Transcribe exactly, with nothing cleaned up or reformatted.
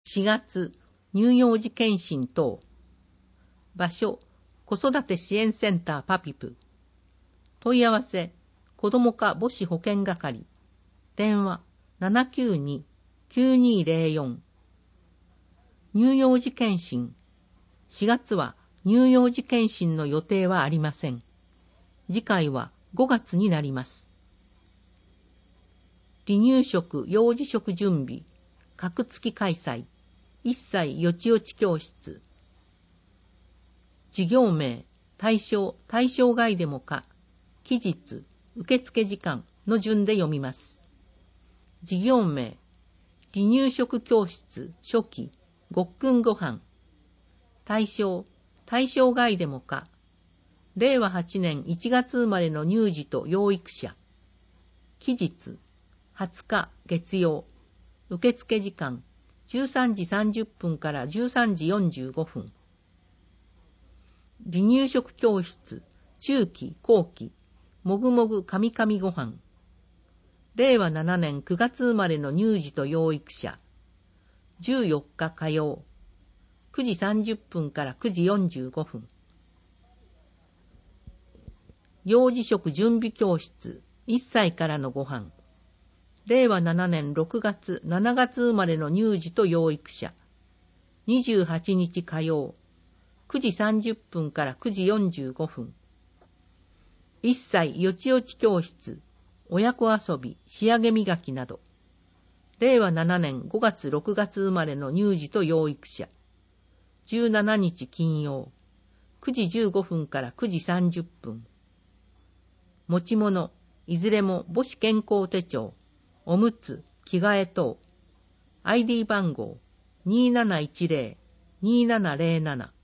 しがつ、乳幼児検診等。場所、子育て支援センターパピプ。問い合わせ、子ども課母子保健係。電話、ななきゅうに きゅうにーぜろよん。乳幼児検診。しがつは乳幼児検診の予定はありません。次回はごがつになります。離乳食幼児食準備、隔月開催、いっさいよちよち教室。事業名、対象、対象外でもか、期日、受付時間の順で読みます。事業名、離乳食教室初期、ごっくんご飯。対象、対象外でもか、れいわはちねんいちがつ生まれの乳児と養育者。期日、はつか月曜。受付時間、じゅうさんじさんじゅっぷんからじゅうさんじよんじゅうごふん。離乳食教室、中期、後期、もぐもぐかみかみご飯。れいわななねんくがつ生まれの乳児と養育者。じゅうよっか火曜。くじさんじゅっぷんからくじよんじゅうごふん。幼児食準備教室、いっさいからのご飯。れいわななねんろくがつ、しちがつ生まれの乳児と養育者。にじゅうはちにち火曜。くじさんじゅっぷんからくじよんじゅうごふん。いっさいよちよち教室、親子遊び、仕上げ磨きなど。れいわななねんごがつろくがつ生まれの乳児と養育者。じゅうしちにち金曜。くじじゅうごふんからくじさんじゅっぷん。持ち物、いずれも母子健康手帳、おむつ、着替え等。アイディー 番号 にーなないちぜろ にーななぜろなな。